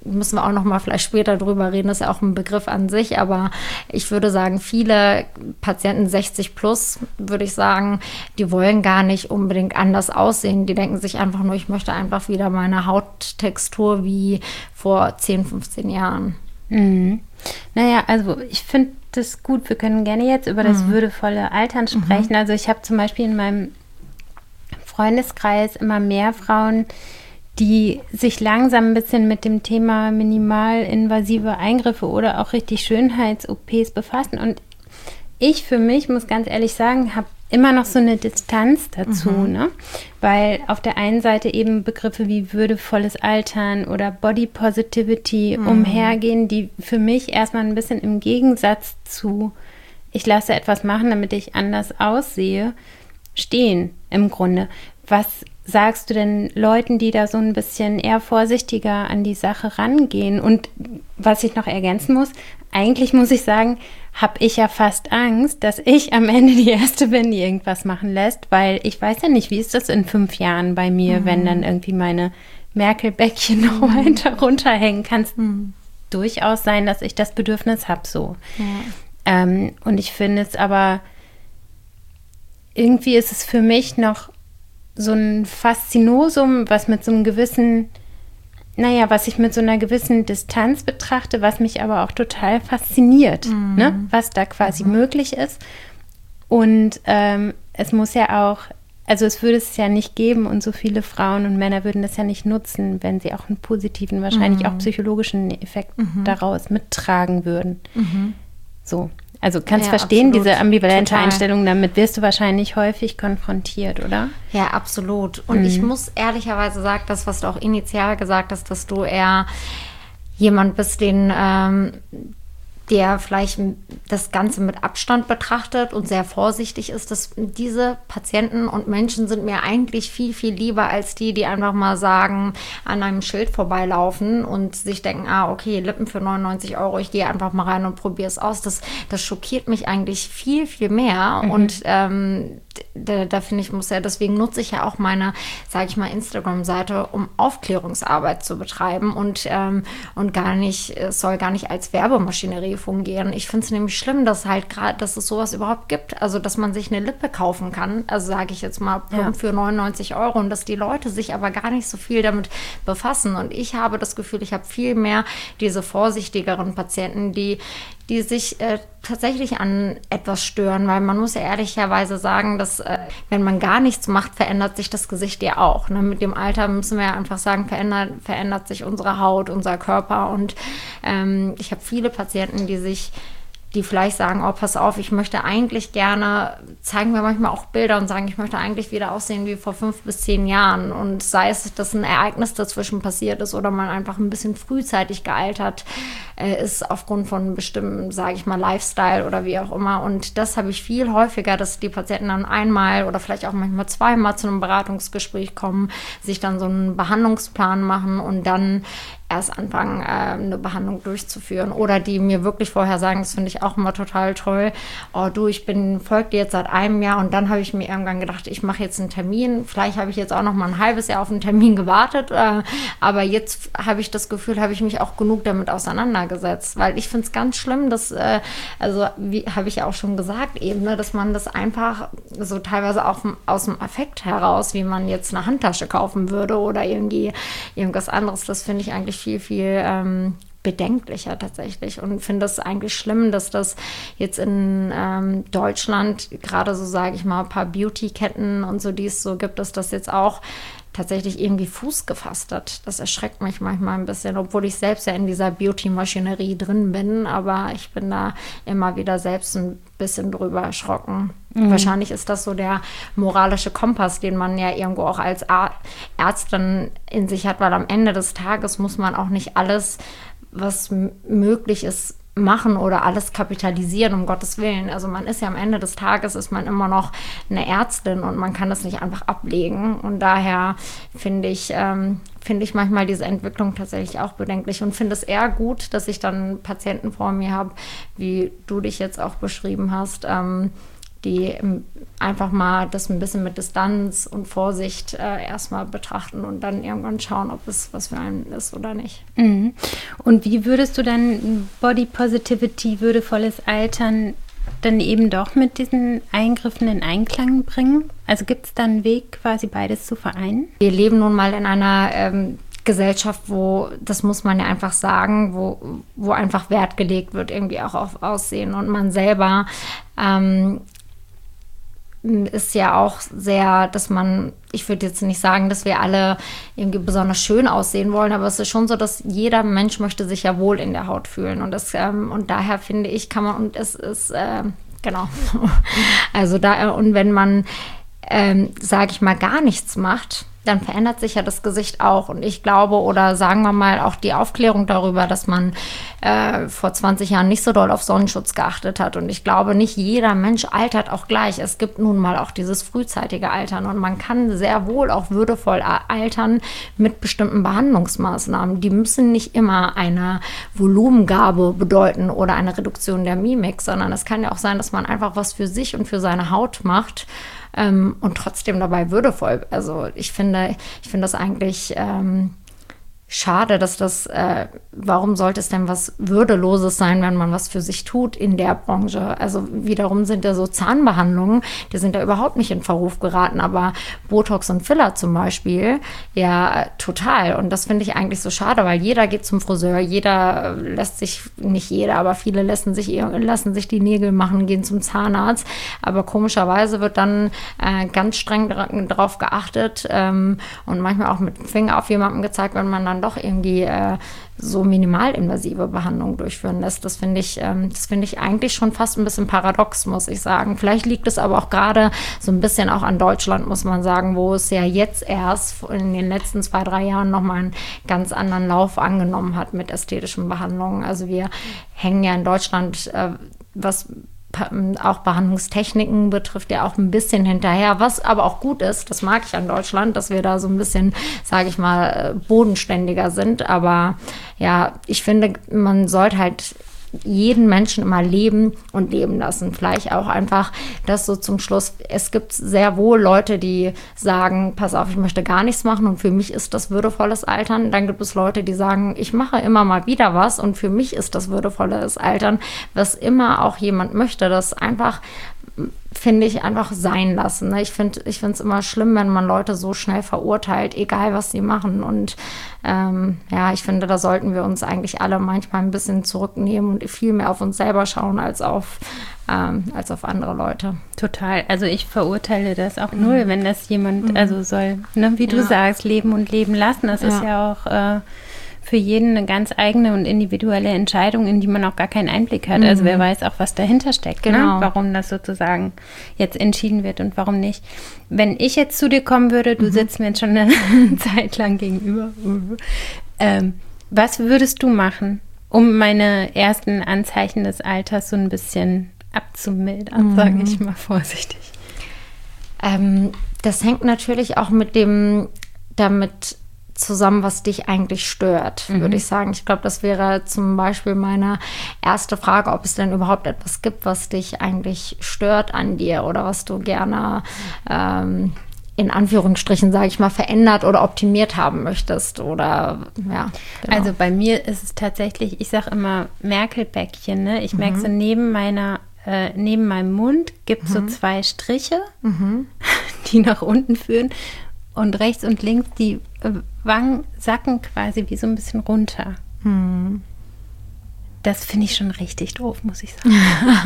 müssen wir auch noch mal vielleicht später drüber reden, das ist ja auch ein Begriff an sich, aber ich würde sagen, viele Patienten sechzig plus, würde ich sagen, die wollen gar nicht unbedingt anders aussehen. Die denken sich einfach nur, ich möchte einfach wieder meine Hauttextur wie vor zehn, fünfzehn Jahren. Mhm. Naja, also ich finde das gut. Wir können gerne jetzt über das mhm. würdevolle Altern sprechen. Mhm. Also ich habe zum Beispiel in meinem Freundeskreis immer mehr Frauen, die sich langsam ein bisschen mit dem Thema minimalinvasive Eingriffe oder auch richtig Schönheits-O Ps befassen. Und ich für mich, muss ganz ehrlich sagen, habe immer noch so eine Distanz dazu, mhm. ne? Weil auf der einen Seite eben Begriffe wie würdevolles Altern oder Body Positivity mhm. umhergehen, die für mich erstmal ein bisschen im Gegensatz zu ich lasse etwas machen, damit ich anders aussehe, stehen im Grunde. Was sagst du denn Leuten, die da so ein bisschen eher vorsichtiger an die Sache rangehen? Und was ich noch ergänzen muss, eigentlich muss ich sagen, habe ich ja fast Angst, dass ich am Ende die Erste bin, die irgendwas machen lässt, weil ich weiß ja nicht, wie ist das in fünf Jahren bei mir, mhm. wenn dann irgendwie meine Merkel-Bäckchen noch mhm. weiter runterhängen. Kann es mhm. durchaus sein, dass ich das Bedürfnis habe so. Ja. Ähm, und ich finde es aber, irgendwie ist es für mich noch so ein Faszinosum, was mit so einem gewissen, naja, was ich mit so einer gewissen Distanz betrachte, was mich aber auch total fasziniert, mhm. ne? Was da quasi mhm. möglich ist. Und ähm, es muss ja auch, also es würde es ja nicht geben und so viele Frauen und Männer würden das ja nicht nutzen, wenn sie auch einen positiven, wahrscheinlich mhm. auch psychologischen Effekt mhm. daraus mittragen würden. Mhm. So. Also kannst du ja, verstehen, absolut. Diese ambivalente Total. Einstellung, damit wirst du wahrscheinlich häufig konfrontiert, oder? Ja, absolut. Und mhm. ich muss ehrlicherweise sagen, das, was du auch initial gesagt hast, dass du eher jemand bist, den ähm, der vielleicht das Ganze mit Abstand betrachtet und sehr vorsichtig ist, dass diese Patienten und Menschen sind mir eigentlich viel, viel lieber als die, die einfach mal sagen, an einem Schild vorbeilaufen und sich denken, ah, okay, Lippen für neunundneunzig Euro, ich gehe einfach mal rein und probiere es aus. Das, das schockiert mich eigentlich viel, viel mehr. Mhm. Und ähm, da, da finde ich, muss ja, deswegen nutze ich ja auch meine, sage ich mal, Instagram-Seite, um Aufklärungsarbeit zu betreiben und, ähm, und gar nicht, es soll gar nicht als Werbemaschinerie fungieren. Ich finde es nämlich schlimm, dass halt gerade, dass es sowas überhaupt gibt, also dass man sich eine Lippe kaufen kann, also sage ich jetzt mal plump ja. für neunundneunzig Euro und dass die Leute sich aber gar nicht so viel damit befassen und ich habe das Gefühl, ich habe viel mehr diese vorsichtigeren Patienten, die die sich äh, tatsächlich an etwas stören, weil man muss ja ehrlicherweise sagen, dass äh, wenn man gar nichts macht, verändert sich das Gesicht ja auch. Ne? Mit dem Alter müssen wir ja einfach sagen, verändert, verändert sich unsere Haut, unser Körper und ähm, ich habe viele Patienten, die sich die vielleicht sagen, oh, pass auf, ich möchte eigentlich gerne, zeigen wir manchmal auch Bilder und sagen, ich möchte eigentlich wieder aussehen wie vor fünf bis zehn Jahren. Und sei es, dass ein Ereignis dazwischen passiert ist oder man einfach ein bisschen frühzeitig gealtert äh, ist aufgrund von bestimmten, sage ich mal, Lifestyle oder wie auch immer. Und das habe ich viel häufiger, dass die Patienten dann einmal oder vielleicht auch manchmal zweimal zu einem Beratungsgespräch kommen, sich dann so einen Behandlungsplan machen und dann erst anfangen, äh, eine Behandlung durchzuführen. Oder die mir wirklich vorher sagen, das finde ich auch immer total toll, oh du, ich bin, folge dir jetzt seit einem Jahr und dann habe ich mir irgendwann gedacht, ich mache jetzt einen Termin. Vielleicht habe ich jetzt auch noch mal ein halbes Jahr auf einen Termin gewartet, äh, aber jetzt habe ich das Gefühl, habe ich mich auch genug damit auseinandergesetzt. Weil ich finde es ganz schlimm, dass, äh, also wie habe ich ja auch schon gesagt eben, ne, dass man das einfach so teilweise auch aus dem Affekt heraus, wie man jetzt eine Handtasche kaufen würde oder irgendwie irgendwas anderes, das finde ich eigentlich viel, viel ähm, bedenklicher tatsächlich und finde es eigentlich schlimm, dass das jetzt in ähm, Deutschland gerade so, sage ich mal, ein paar Beauty-Ketten und so, die es so gibt, dass das jetzt auch tatsächlich irgendwie Fuß gefasst hat. Das erschreckt mich manchmal ein bisschen, obwohl ich selbst ja in dieser Beauty-Maschinerie drin bin, aber ich bin da immer wieder selbst ein bisschen drüber erschrocken. Mhm. Wahrscheinlich ist das so der moralische Kompass, den man ja irgendwo auch als Ärztin in sich hat, weil am Ende des Tages muss man auch nicht alles, was m- möglich ist, machen oder alles kapitalisieren, um Gottes Willen. Also man ist ja am Ende des Tages, ist man immer noch eine Ärztin und man kann das nicht einfach ablegen. Und daher finde ich, ähm, finde ich manchmal diese Entwicklung tatsächlich auch bedenklich und finde es eher gut, dass ich dann Patienten vor mir habe, wie du dich jetzt auch beschrieben hast, ähm, die einfach mal das ein bisschen mit Distanz und Vorsicht äh, erstmal betrachten und dann irgendwann schauen, ob es was für einen ist oder nicht. Mhm. Und wie würdest du dann Body Positivity, würdevolles Altern dann eben doch mit diesen Eingriffen in Einklang bringen? Also gibt es da einen Weg, quasi beides zu vereinen? Wir leben nun mal in einer ähm, Gesellschaft, wo, das muss man ja einfach sagen, wo, wo einfach Wert gelegt wird, irgendwie auch auf Aussehen. Und man selber ähm, ist ja auch sehr, dass man, ich würde jetzt nicht sagen, dass wir alle irgendwie besonders schön aussehen wollen, aber es ist schon so, dass jeder Mensch möchte sich ja wohl in der Haut fühlen. Und, das, ähm, und daher finde ich, kann man, und es ist, äh, genau, also da, und wenn man, ähm, sage ich mal, gar nichts macht, dann verändert sich ja das Gesicht auch. Und ich glaube, oder sagen wir mal auch die Aufklärung darüber, dass man äh, vor zwanzig Jahren nicht so doll auf Sonnenschutz geachtet hat. Und ich glaube, nicht jeder Mensch altert auch gleich. Es gibt nun mal auch dieses frühzeitige Altern. Und man kann sehr wohl auch würdevoll altern mit bestimmten Behandlungsmaßnahmen. Die müssen nicht immer eine Volumengabe bedeuten oder eine Reduktion der Mimik, sondern es kann ja auch sein, dass man einfach was für sich und für seine Haut macht, Ähm, und trotzdem dabei würdevoll. Also ich finde, ich finde das eigentlich ähm, schade, dass das, äh, warum sollte es denn was Würdeloses sein, wenn man was für sich tut in der Branche? Also wiederum sind ja so Zahnbehandlungen, die sind ja überhaupt nicht in Verruf geraten, aber Botox und Filler zum Beispiel, ja, total. Und das finde ich eigentlich so schade, weil jeder geht zum Friseur, jeder lässt sich, nicht jeder, aber viele lassen sich, lassen sich die Nägel machen, gehen zum Zahnarzt, aber komischerweise wird dann äh, ganz streng darauf geachtet ähm, und manchmal auch mit dem Finger auf jemanden gezeigt, wenn man dann doch irgendwie äh, so minimalinvasive Behandlungen durchführen lässt. Das finde ich, ähm, das finde ich eigentlich schon fast ein bisschen paradox, muss ich sagen. Vielleicht liegt es aber auch gerade so ein bisschen auch an Deutschland, muss man sagen, wo es ja jetzt erst in den letzten zwei, drei Jahren nochmal einen ganz anderen Lauf angenommen hat mit ästhetischen Behandlungen. Also wir hängen ja in Deutschland, äh, was auch Behandlungstechniken betrifft, ja auch ein bisschen hinterher, was aber auch gut ist, das mag ich an Deutschland, dass wir da so ein bisschen, sage ich mal, bodenständiger sind, aber ja, ich finde, man sollte halt jeden Menschen immer leben und leben lassen. Vielleicht auch einfach das so zum Schluss. Es gibt sehr wohl Leute, die sagen, pass auf, ich möchte gar nichts machen und für mich ist das würdevolles Altern. Dann gibt es Leute, die sagen, ich mache immer mal wieder was und für mich ist das würdevolles Altern, was immer auch jemand möchte, das einfach, finde ich, einfach sein lassen. Ich finde ich finde es immer schlimm, wenn man Leute so schnell verurteilt, egal was sie machen. Und ähm, ja, ich finde, da sollten wir uns eigentlich alle manchmal ein bisschen zurücknehmen und viel mehr auf uns selber schauen als auf, ähm, als auf andere Leute. Total. Also ich verurteile das auch mhm. null, wenn das jemand, mhm. also soll, ne, wie du ja. sagst, leben und leben lassen. Das ja. ist ja auch äh, für jeden eine ganz eigene und individuelle Entscheidung, in die man auch gar keinen Einblick hat. Mhm. Also wer weiß auch, was dahinter steckt, genau. ne? Warum das sozusagen jetzt entschieden wird und warum nicht. Wenn ich jetzt zu dir kommen würde, du mhm. sitzt mir jetzt schon eine Zeit lang gegenüber, ähm, was würdest du machen, um meine ersten Anzeichen des Alters so ein bisschen abzumildern, mhm. sage ich mal vorsichtig? Ähm, das hängt natürlich auch mit dem, damit zusammen, was dich eigentlich stört, mhm. würde ich sagen. Ich glaube, das wäre zum Beispiel meine erste Frage, ob es denn überhaupt etwas gibt, was dich eigentlich stört an dir oder was du gerne ähm, in Anführungsstrichen, sage ich mal, verändert oder optimiert haben möchtest oder ja. Genau. Also bei mir ist es tatsächlich, ich sage immer Merkelbäckchen, ne? Ich mhm. merke so neben meiner äh, neben meinem Mund gibt es mhm. so zwei Striche, mhm. die nach unten führen. Und rechts und links, die Wangen sacken quasi wie so ein bisschen runter. Hm. Das finde ich schon richtig doof, muss ich sagen.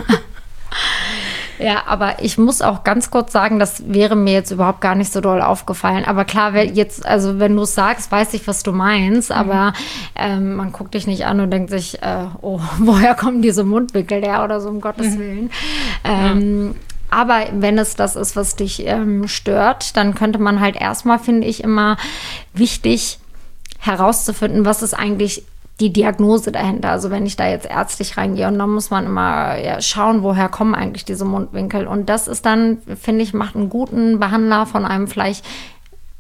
Ja, aber ich muss auch ganz kurz sagen, das wäre mir jetzt überhaupt gar nicht so doll aufgefallen. Aber klar, jetzt, also wenn du es sagst, weiß ich, was du meinst. Mhm. Aber ähm, man guckt dich nicht an und denkt sich, äh, oh, woher kommen diese Mundwinkel her oder so, um Gottes Willen. Mhm. Ähm, ja. Aber wenn es das ist, was dich ähm, stört, dann könnte man halt erstmal, finde ich, immer wichtig herauszufinden, was ist eigentlich die Diagnose dahinter. Also wenn ich da jetzt ärztlich reingehe und dann muss man immer ja, schauen, woher kommen eigentlich diese Mundwinkel. Und das ist dann, finde ich, macht einen guten Behandler von einem vielleicht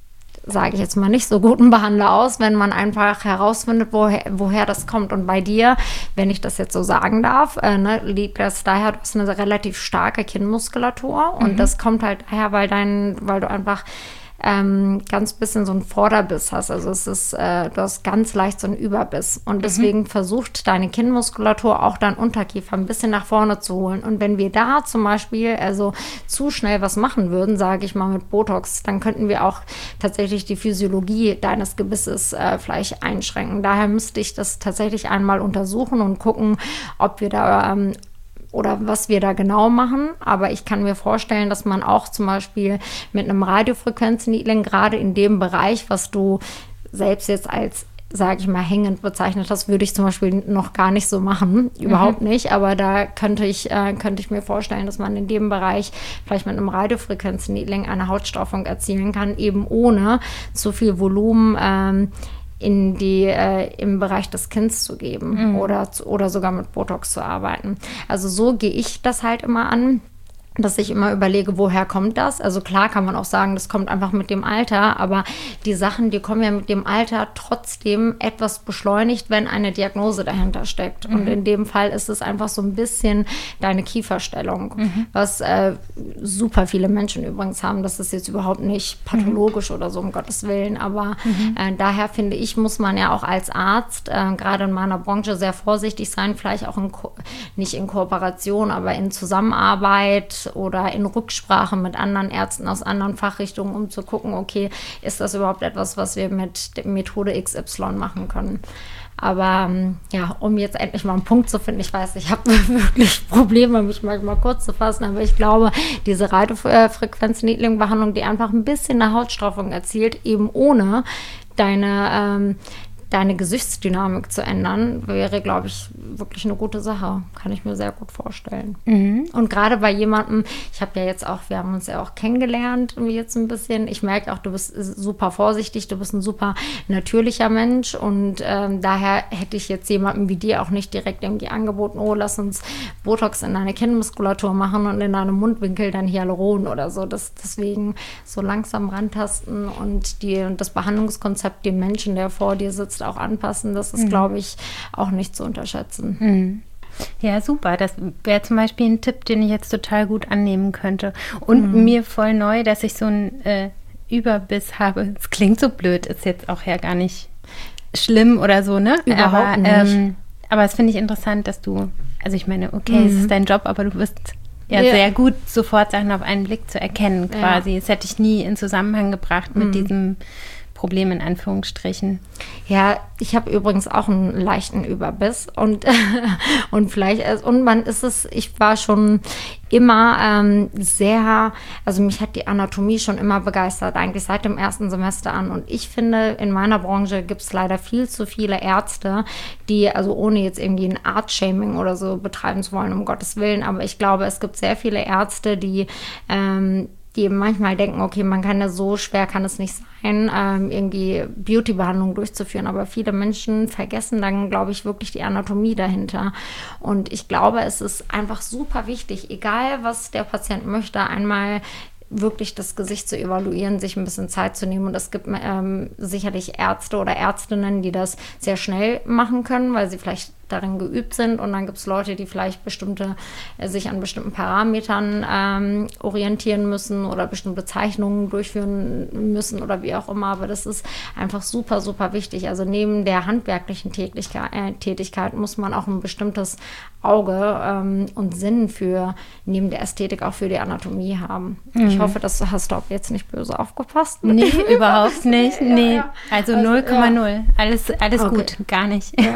sage ich jetzt mal, nicht so guten Behandler aus, wenn man einfach herausfindet, woher, woher das kommt. Und bei dir, wenn ich das jetzt so sagen darf, äh, ne, liegt das daher, du hast eine relativ starke Kinnmuskulatur. Und mhm. das kommt halt daher, weil, dein, weil du einfach ähm, ganz bisschen so einen Vorderbiss hast. Also es ist, äh, du hast ganz leicht so einen Überbiss. Und deswegen mhm. versucht deine Kinnmuskulatur auch deinen Unterkiefer ein bisschen nach vorne zu holen. Und wenn wir da zum Beispiel also zu schnell was machen würden, sage ich mal mit Botox, dann könnten wir auch tatsächlich die Physiologie deines Gebisses äh, vielleicht einschränken. Daher müsste ich das tatsächlich einmal untersuchen und gucken, ob wir da ähm, oder was wir da genau machen. Aber ich kann mir vorstellen, dass man auch zum Beispiel mit einem Radiofrequenz-Needling gerade in dem Bereich, was du selbst jetzt als, sage ich mal, hängend bezeichnet hast, würde ich zum Beispiel noch gar nicht so machen. Überhaupt mhm. nicht. Aber da könnte ich, äh, könnte ich mir vorstellen, dass man in dem Bereich vielleicht mit einem Radiofrequenz-Needling eine Hautstraffung erzielen kann, eben ohne zu viel Volumen ähm, in die, äh, im Bereich des Kinns zu geben mhm. oder, oder sogar mit Botox zu arbeiten. Also so gehe ich das halt immer an, dass ich immer überlege, woher kommt das? Also klar kann man auch sagen, das kommt einfach mit dem Alter, aber die Sachen, die kommen ja mit dem Alter trotzdem etwas beschleunigt, wenn eine Diagnose dahinter steckt. Mhm. Und in dem Fall ist es einfach so ein bisschen deine Kieferstellung, mhm. was äh, super viele Menschen übrigens haben. Das ist jetzt überhaupt nicht pathologisch mhm. oder so, um Gottes Willen, aber mhm. äh, daher finde ich, muss man ja auch als Arzt, äh, gerade in meiner Branche, sehr vorsichtig sein, vielleicht auch in Ko- nicht in Kooperation, aber in Zusammenarbeit oder in Rücksprache mit anderen Ärzten aus anderen Fachrichtungen, um zu gucken, okay, ist das überhaupt etwas, was wir mit der Methode X Y machen können. Aber ja, um jetzt endlich mal einen Punkt zu finden, ich weiß, ich habe wirklich Probleme, mich manchmal kurz zu fassen, aber ich glaube, diese Radiofrequenz-Needling-Behandlung, die einfach ein bisschen eine Hautstraffung erzielt, eben ohne deine ähm, deine Gesichtsdynamik zu ändern, wäre, glaube ich, wirklich eine gute Sache. Kann ich mir sehr gut vorstellen. Mhm. Und gerade bei jemandem, ich habe ja jetzt auch, wir haben uns ja auch kennengelernt, irgendwie jetzt ein bisschen. Ich merke auch, du bist super vorsichtig, du bist ein super natürlicher Mensch und ähm, daher hätte ich jetzt jemandem wie dir auch nicht direkt irgendwie angeboten, oh, lass uns Botox in deine Kinnmuskulatur machen und in deinem Mundwinkel dann Hyaluron oder so. Das, deswegen so langsam rantasten und, die, und das Behandlungskonzept dem Menschen, der vor dir sitzt, auch anpassen. Das ist, mhm. glaube ich, auch nicht zu unterschätzen. Mhm. Ja, super. Das wäre zum Beispiel ein Tipp, den ich jetzt total gut annehmen könnte. Und mhm. mir voll neu, dass ich so einen äh, Überbiss habe. Es klingt so blöd, ist jetzt auch ja gar nicht schlimm oder so, ne? Überhaupt aber, nicht. Ähm, aber es finde ich interessant, dass du, also ich meine, okay, mhm. es ist dein Job, aber du wirst ja, ja sehr gut, sofort Sachen auf einen Blick zu erkennen quasi. Ja. Das hätte ich nie in Zusammenhang gebracht mit mhm. diesem Problem in Anführungsstrichen. Ja, ich habe übrigens auch einen leichten Überbiss und, und vielleicht, und man ist es, ich war schon immer ähm, sehr, also mich hat die Anatomie schon immer begeistert, eigentlich seit dem ersten Semester an. Und ich finde, in meiner Branche gibt es leider viel zu viele Ärzte, die, also ohne jetzt irgendwie ein Art-Shaming oder so betreiben zu wollen, um Gottes Willen, aber ich glaube, es gibt sehr viele Ärzte, die ähm, die manchmal denken, okay, man kann ja so schwer, kann es nicht sein, ähm, irgendwie Beauty-Behandlung durchzuführen. Aber viele Menschen vergessen dann, glaube ich, wirklich die Anatomie dahinter. Und ich glaube, es ist einfach super wichtig, egal was der Patient möchte, einmal wirklich das Gesicht zu evaluieren, sich ein bisschen Zeit zu nehmen. Und es gibt ähm, sicherlich Ärzte oder Ärztinnen, die das sehr schnell machen können, weil sie vielleicht darin geübt sind. Und dann gibt es Leute, die vielleicht bestimmte, äh, sich an bestimmten Parametern ähm, orientieren müssen oder bestimmte Zeichnungen durchführen müssen oder wie auch immer. Aber das ist einfach super, super wichtig. Also neben der handwerklichen Tätigkeit, äh, Tätigkeit muss man auch ein bestimmtes Auge ähm, und Sinn für, neben der Ästhetik auch für die Anatomie haben. Mhm. Ich hoffe, das hast du auch jetzt nicht böse aufgepasst. Nee, überhaupt nicht. Nee, ja, ja. Also null Komma null. Ja. Alles, alles okay. Gut, gar nicht. Ja.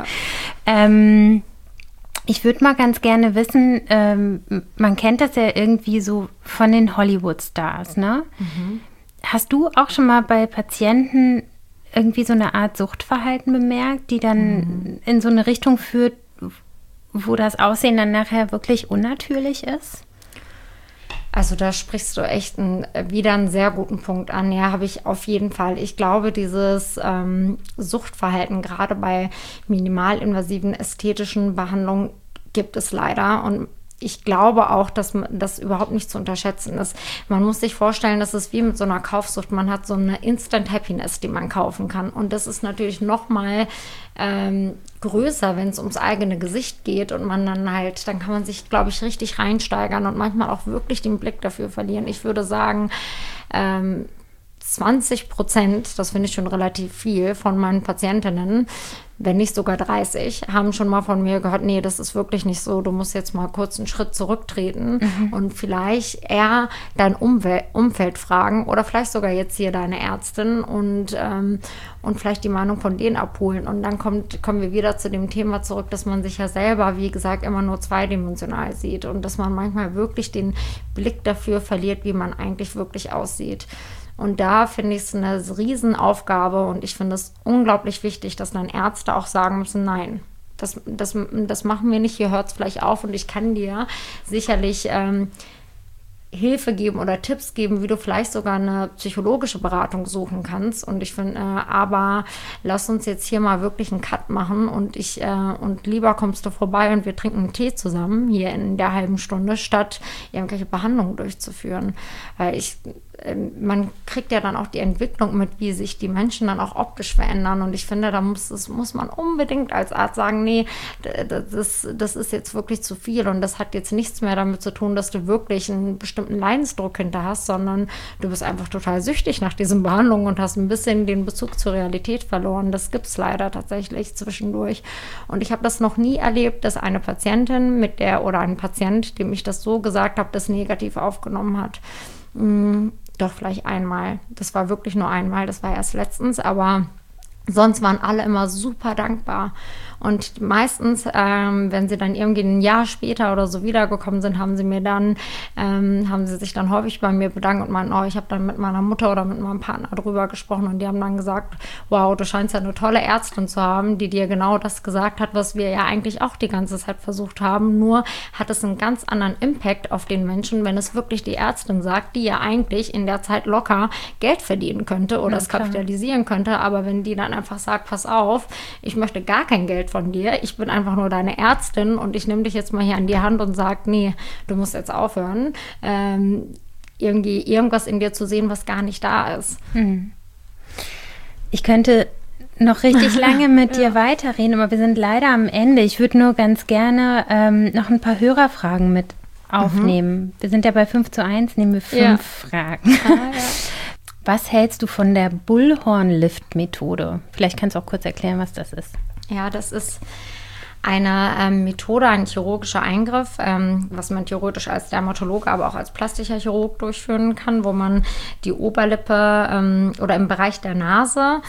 ähm, ich würde mal ganz gerne wissen, ähm, man kennt das ja irgendwie so von den Hollywood-Stars, ne? Mhm. Hast du auch schon mal bei Patienten irgendwie so eine Art Suchtverhalten bemerkt, die dann mhm. in so eine Richtung führt, wo das Aussehen dann nachher wirklich unnatürlich ist? Also da sprichst du echt ein, wieder einen sehr guten Punkt an. Ja, habe ich auf jeden Fall. Ich glaube, dieses ähm, Suchtverhalten, gerade bei minimalinvasiven ästhetischen Behandlungen, gibt es leider. Und ich glaube auch, dass das überhaupt nicht zu unterschätzen ist. Man muss sich vorstellen, das ist wie mit so einer Kaufsucht. Man hat so eine Instant Happiness, die man kaufen kann. Und das ist natürlich noch mal ähm, größer, wenn es ums eigene Gesicht geht und man dann halt, dann kann man sich, glaube ich, richtig reinsteigern und manchmal auch wirklich den Blick dafür verlieren. Ich würde sagen, ähm, zwanzig Prozent, das finde ich schon relativ viel, von meinen Patientinnen, wenn nicht sogar dreißig, haben schon mal von mir gehört, nee, das ist wirklich nicht so, du musst jetzt mal kurz einen Schritt zurücktreten mhm. und vielleicht eher dein Umwel- Umfeld fragen oder vielleicht sogar jetzt hier deine Ärztin und, ähm, und vielleicht die Meinung von denen abholen. Und dann kommt, kommen wir wieder zu dem Thema zurück, dass man sich ja selber, wie gesagt, immer nur zweidimensional sieht und dass man manchmal wirklich den Blick dafür verliert, wie man eigentlich wirklich aussieht. Und da finde ich es eine Riesenaufgabe und ich finde es unglaublich wichtig, dass dann Ärzte auch sagen müssen, nein, das, das, das machen wir nicht, hier hört es vielleicht auf und ich kann dir sicherlich ähm, Hilfe geben oder Tipps geben, wie du vielleicht sogar eine psychologische Beratung suchen kannst. Und ich finde, äh, aber lass uns jetzt hier mal wirklich einen Cut machen und ich äh, und lieber kommst du vorbei und wir trinken einen Tee zusammen hier in der halben Stunde, statt irgendwelche Behandlungen durchzuführen. Weil ich man kriegt ja dann auch die Entwicklung mit, wie sich die Menschen dann auch optisch verändern. Und ich finde, da muss, das muss man unbedingt als Arzt sagen, nee, das, das ist jetzt wirklich zu viel. Und das hat jetzt nichts mehr damit zu tun, dass du wirklich einen bestimmten Leidensdruck hinter hast, sondern du bist einfach total süchtig nach diesen Behandlungen und hast ein bisschen den Bezug zur Realität verloren. Das gibt es leider tatsächlich zwischendurch. Und ich habe das noch nie erlebt, dass eine Patientin mit der oder ein Patient, dem ich das so gesagt habe, das negativ aufgenommen hat. Hm, Doch, vielleicht einmal. Das war wirklich nur einmal, das war erst letztens, aber sonst waren alle immer super dankbar. Und meistens, ähm, wenn sie dann irgendwie ein Jahr später oder so wiedergekommen sind, haben sie mir dann, ähm, haben sie sich dann häufig bei mir bedankt und meinten, oh, ich habe dann mit meiner Mutter oder mit meinem Partner drüber gesprochen und die haben dann gesagt, wow, du scheinst ja eine tolle Ärztin zu haben, die dir genau das gesagt hat, was wir ja eigentlich auch die ganze Zeit versucht haben, nur hat es einen ganz anderen Impact auf den Menschen, wenn es wirklich die Ärztin sagt, die ja eigentlich in der Zeit locker Geld verdienen könnte oder ja, es kapitalisieren könnte, aber wenn die dann einfach sagt, pass auf, ich möchte gar kein Geld von dir, ich bin einfach nur deine Ärztin und ich nehme dich jetzt mal hier an die Hand und sage, nee, du musst jetzt aufhören, ähm, irgendwie irgendwas in dir zu sehen, was gar nicht da ist. Hm. Ich könnte noch richtig lange mit dir ja. weiterreden, aber wir sind leider am Ende. Ich würde nur ganz gerne ähm, noch ein paar Hörerfragen mit aufnehmen. Mhm. Wir sind ja bei fünf zu eins, nehmen wir fünf ja. Fragen. Ah, ja. Was hältst du von der Bullhorn-Lift-Methode? Vielleicht kannst du auch kurz erklären, was das ist. Ja, das ist eine ähm, Methode, ein chirurgischer Eingriff, ähm, was man theoretisch als Dermatologe, aber auch als plastischer Chirurg durchführen kann, wo man die Oberlippe ähm, oder im Bereich der Nase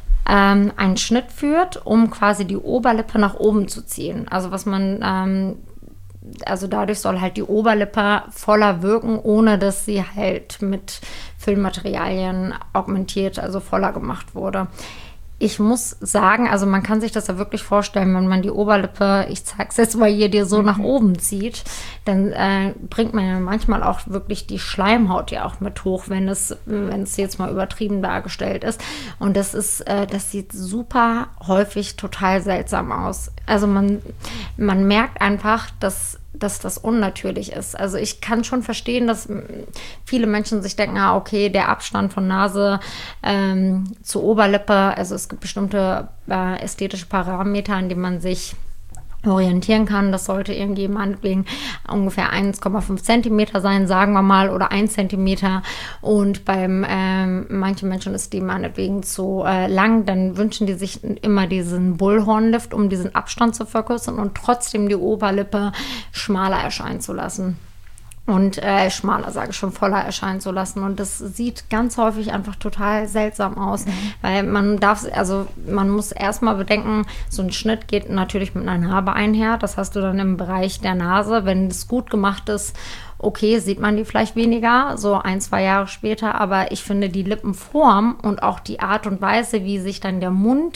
ähm, einen Schnitt führt, um quasi die Oberlippe nach oben zu ziehen. Also was man ähm, Also dadurch soll halt die Oberlippe voller wirken, ohne dass sie halt mit Füllmaterialien augmentiert, also voller gemacht wurde. Ich muss sagen, also man kann sich das ja wirklich vorstellen, wenn man die Oberlippe, ich zeig's jetzt mal hier, dir so mhm. nach oben zieht, dann äh, bringt man ja manchmal auch wirklich die Schleimhaut ja auch mit hoch, wenn es, wenn es jetzt mal übertrieben dargestellt ist. Und das ist, äh, das sieht super häufig total seltsam aus. Also man, man merkt einfach, dass dass das unnatürlich ist. Also ich kann schon verstehen, dass viele Menschen sich denken, ah, okay, der Abstand von Nase ähm, zur Oberlippe, also es gibt bestimmte äh, ästhetische Parameter, an denen man sich orientieren kann. Das sollte irgendwie meinetwegen ungefähr eins Komma fünf Zentimeter sein, sagen wir mal, oder ein Zentimeter. Und beim ähm, manchen Menschen ist die meinetwegen zu äh, lang, dann wünschen die sich immer diesen Bullhorn-Lift, um diesen Abstand zu verkürzen und trotzdem die Oberlippe schmaler erscheinen zu lassen. Und äh, schmaler, sage ich schon, voller erscheinen zu lassen. Und das sieht ganz häufig einfach total seltsam aus, mhm. weil man darf, also man muss erstmal bedenken, so ein Schnitt geht natürlich mit einer Narbe einher. Das hast du dann im Bereich der Nase. Wenn es gut gemacht ist, okay, sieht man die vielleicht weniger, so ein, zwei Jahre später. Aber ich finde die Lippenform und auch die Art und Weise, wie sich dann der Mund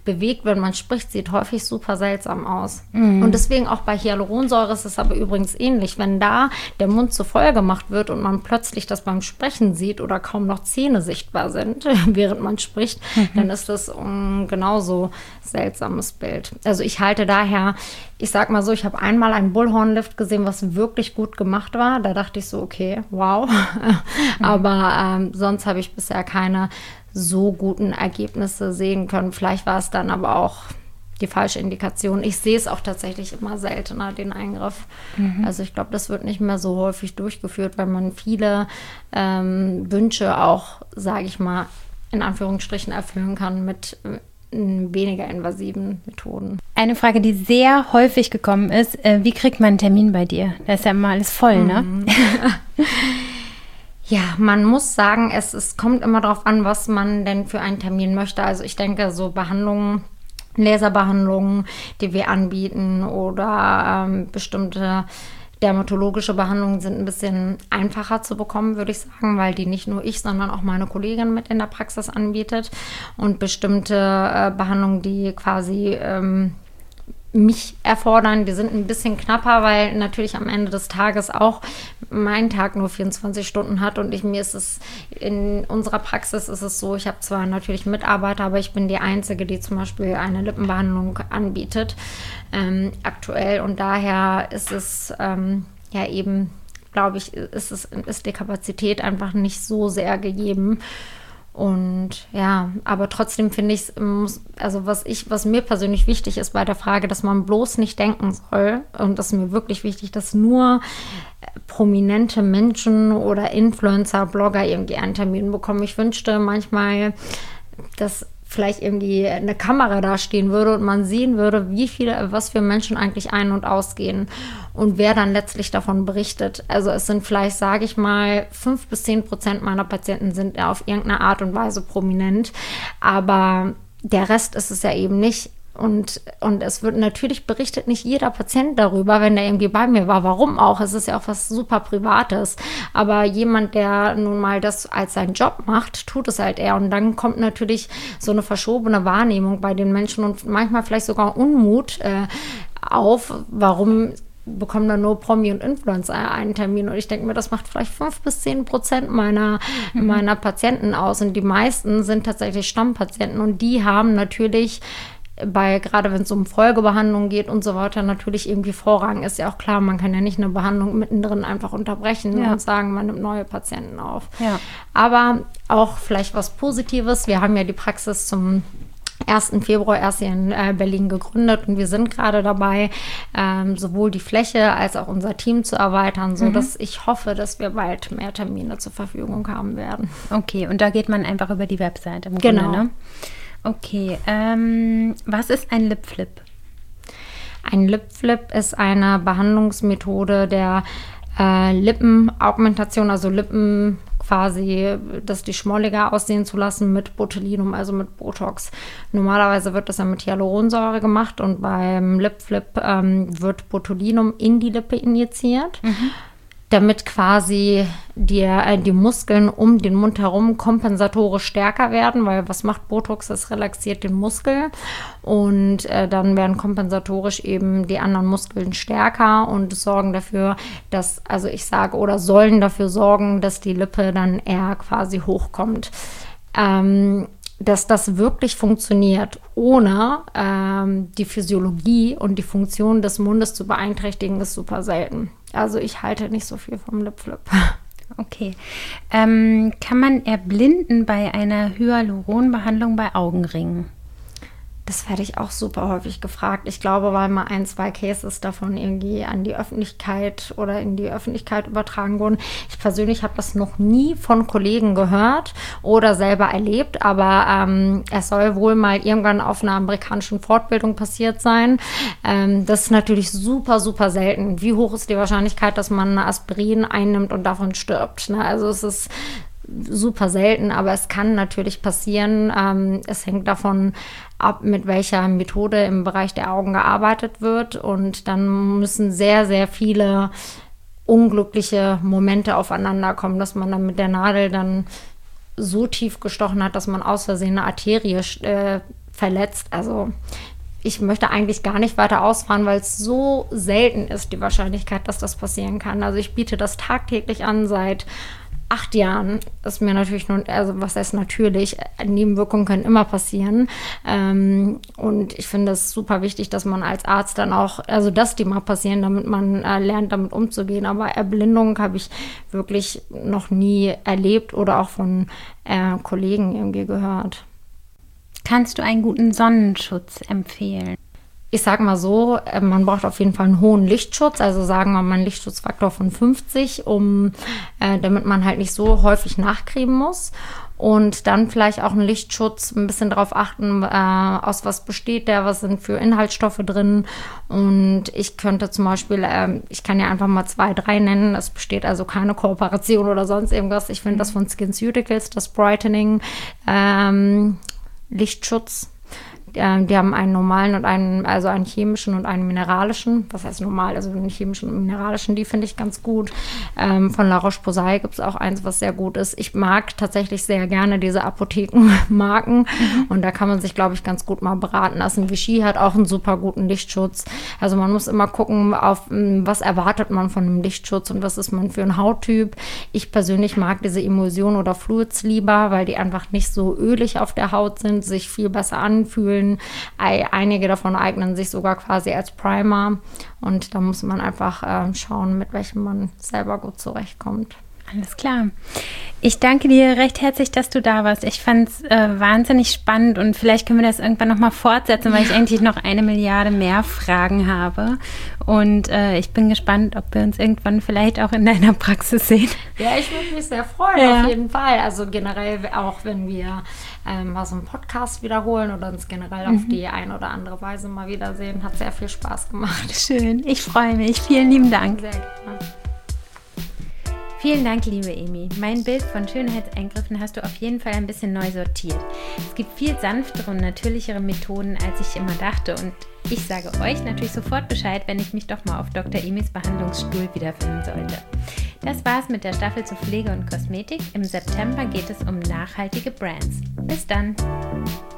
bewegt, wenn man spricht, sieht häufig super seltsam aus. Mhm. Und deswegen auch bei Hyaluronsäure ist es aber übrigens ähnlich. Wenn da der Mund zu voll gemacht wird und man plötzlich das beim Sprechen sieht oder kaum noch Zähne sichtbar sind, während man spricht, mhm. dann ist das ein genauso seltsames Bild. Also ich halte daher, ich sag mal so, ich habe einmal einen Bullhorn-Lift gesehen, was wirklich gut gemacht war. Da dachte ich so, okay, wow. Mhm. Aber ähm, sonst habe ich bisher keine so guten Ergebnisse sehen können. Vielleicht war es dann aber auch die falsche Indikation. Ich sehe es auch tatsächlich immer seltener, den Eingriff. Mhm. Also ich glaube, das wird nicht mehr so häufig durchgeführt, weil man viele ähm, Wünsche auch, sage ich mal, in Anführungsstrichen erfüllen kann mit äh, weniger invasiven Methoden. Eine Frage, die sehr häufig gekommen ist, äh, wie kriegt man einen Termin bei dir? Da ist ja immer alles voll, mhm. ne? Ja, man muss sagen, es, es kommt immer darauf an, was man denn für einen Termin möchte. Also ich denke, so Behandlungen, Laserbehandlungen, die wir anbieten oder ähm, bestimmte dermatologische Behandlungen sind ein bisschen einfacher zu bekommen, würde ich sagen, weil die nicht nur ich, sondern auch meine Kollegin mit in der Praxis anbietet. Und bestimmte äh, Behandlungen, die quasi ähm, mich erfordern, die sind ein bisschen knapper, weil natürlich am Ende des Tages auch mein Tag nur vierundzwanzig Stunden hat und ich mir ist es, in unserer Praxis ist es so, ich habe zwar natürlich Mitarbeiter, aber ich bin die Einzige, die zum Beispiel eine Lippenbehandlung anbietet, ähm, aktuell und daher ist es ähm, ja eben, glaube ich, ist, es, ist die Kapazität einfach nicht so sehr gegeben. Und ja, aber trotzdem finde ich es, also was ich, was mir persönlich wichtig ist bei der Frage, dass man bloß nicht denken soll, und das ist mir wirklich wichtig, dass nur prominente Menschen oder Influencer, Blogger irgendwie einen Termin bekommen. Ich wünschte manchmal, dass vielleicht irgendwie eine Kamera da stehen würde und man sehen würde, wie viele, was für Menschen eigentlich ein- und ausgehen und wer dann letztlich davon berichtet. Also es sind vielleicht, sage ich mal, fünf bis zehn Prozent meiner Patienten sind auf irgendeine Art und Weise prominent, aber der Rest ist es ja eben nicht. Und, und es wird natürlich berichtet nicht jeder Patient darüber, wenn der irgendwie bei mir war. Warum auch? Es ist ja auch was super Privates. Aber jemand, der nun mal das als seinen Job macht, tut es halt eher. Und dann kommt natürlich so eine verschobene Wahrnehmung bei den Menschen und manchmal vielleicht sogar Unmut äh, auf, warum bekommen dann nur Promi und Influencer einen Termin. Und ich denke mir, das macht vielleicht fünf bis zehn Prozent meiner, mhm. meiner Patienten aus. Und die meisten sind tatsächlich Stammpatienten. Und die haben natürlich bei, gerade wenn es um Folgebehandlungen geht und so weiter, natürlich irgendwie Vorrang. Ist ja auch klar, man kann ja nicht eine Behandlung mittendrin einfach unterbrechen ja. und sagen, man nimmt neue Patienten auf. Ja. Aber auch vielleicht was Positives. Wir haben ja die Praxis zum ersten Februar erst hier in äh, Berlin gegründet und wir sind gerade dabei, ähm, sowohl die Fläche als auch unser Team zu erweitern, sodass mhm. ich hoffe, dass wir bald mehr Termine zur Verfügung haben werden. Okay, und da geht man einfach über die Webseite im genau. Grunde, ne? Okay, ähm, was ist ein Lipflip? Ein Lipflip ist eine Behandlungsmethode der äh, Lippenaugmentation, also Lippen quasi, dass die schmolliger aussehen zu lassen mit Botulinum, also mit Botox. Normalerweise wird das ja mit Hyaluronsäure gemacht und beim Lipflip ähm, wird Botulinum in die Lippe injiziert. Mhm. Damit quasi die, äh, die Muskeln um den Mund herum kompensatorisch stärker werden, weil was macht Botox? Das relaxiert den Muskel und äh, dann werden kompensatorisch eben die anderen Muskeln stärker und sorgen dafür, dass, also ich sage, oder sollen dafür sorgen, dass die Lippe dann eher quasi hochkommt. Ähm, dass das wirklich funktioniert, ohne ähm, die Physiologie und die Funktion des Mundes zu beeinträchtigen, ist super selten. Also ich halte nicht so viel vom Lipflip. Okay. Ähm, kann man erblinden bei einer Hyaluronbehandlung bei Augenringen? Das werde ich auch super häufig gefragt. Ich glaube, weil mal ein, zwei Cases davon irgendwie an die Öffentlichkeit oder in die Öffentlichkeit übertragen wurden. Ich persönlich habe das noch nie von Kollegen gehört oder selber erlebt, aber ähm, es soll wohl mal irgendwann auf einer amerikanischen Fortbildung passiert sein. Ähm, das ist natürlich super, super selten. Wie hoch ist die Wahrscheinlichkeit, dass man eine Aspirin einnimmt und davon stirbt? Ne? Also es ist super selten, aber es kann natürlich passieren. Ähm, es hängt davon ab, mit welcher Methode im Bereich der Augen gearbeitet wird und dann müssen sehr, sehr viele unglückliche Momente aufeinander kommen, dass man dann mit der Nadel dann so tief gestochen hat, dass man aus Versehen eine Arterie äh, verletzt. Also ich möchte eigentlich gar nicht weiter ausfahren, weil es so selten ist, die Wahrscheinlichkeit, dass das passieren kann. Also ich biete das tagtäglich an seit acht Jahren. Das ist mir natürlich nun, also was heißt natürlich, Nebenwirkungen können immer passieren. Ähm, und ich finde es super wichtig, dass man als Arzt dann auch, also dass die mal passieren, damit man äh, lernt, damit umzugehen. Aber Erblindung habe ich wirklich noch nie erlebt oder auch von äh, Kollegen irgendwie gehört. Kannst du einen guten Sonnenschutz empfehlen? Ich sage mal so, man braucht auf jeden Fall einen hohen Lichtschutz, also sagen wir mal einen Lichtschutzfaktor von fünfzig, um, äh, damit man halt nicht so häufig nachcremen muss. Und dann vielleicht auch einen Lichtschutz, ein bisschen darauf achten, äh, aus was besteht der, was sind für Inhaltsstoffe drin. Und ich könnte zum Beispiel, äh, ich kann ja einfach mal zwei, drei nennen, es besteht also keine Kooperation oder sonst irgendwas. Ich finde das von SkinCeuticals, das Brightening, ähm, Lichtschutz. Die haben einen normalen und einen, also einen chemischen und einen mineralischen. Was heißt normal? Also einen chemischen und mineralischen, die finde ich ganz gut. Ähm, von La Roche-Posay gibt es auch eins, was sehr gut ist. Ich mag tatsächlich sehr gerne diese Apothekenmarken. Mhm. Und da kann man sich, glaube ich, ganz gut mal beraten lassen. Vichy hat auch einen super guten Lichtschutz. Also man muss immer gucken, auf was erwartet man von einem Lichtschutz und was ist man für ein Hauttyp. Ich persönlich mag diese Emulsion oder Fluids lieber, weil die einfach nicht so ölig auf der Haut sind, sich viel besser anfühlen. Einige davon eignen sich sogar quasi als Primer und da muss man einfach äh, schauen, mit welchem man selber gut zurechtkommt. Alles klar. Ich danke dir recht herzlich, dass du da warst. Ich fand es äh, wahnsinnig spannend und vielleicht können wir das irgendwann nochmal fortsetzen, weil ich eigentlich noch eine Milliarde mehr Fragen habe. Und äh, ich bin gespannt, ob wir uns irgendwann vielleicht auch in deiner Praxis sehen. Ja, ich würde mich sehr freuen, ja. Auf jeden Fall. Also generell auch, wenn wir ähm, mal so einen Podcast wiederholen oder uns generell mhm. auf die eine oder andere Weise mal wiedersehen. Hat sehr viel Spaß gemacht. Schön, ich freue mich. Vielen lieben Dank. Sehr gerne. Vielen Dank, liebe Emi. Mein Bild von Schönheitseingriffen hast du auf jeden Fall ein bisschen neu sortiert. Es gibt viel sanftere und natürlichere Methoden, als ich immer dachte. Und ich sage euch natürlich sofort Bescheid, wenn ich mich doch mal auf Doktor Emis Behandlungsstuhl wiederfinden sollte. Das war's mit der Staffel zu Pflege und Kosmetik. Im September geht es um nachhaltige Brands. Bis dann!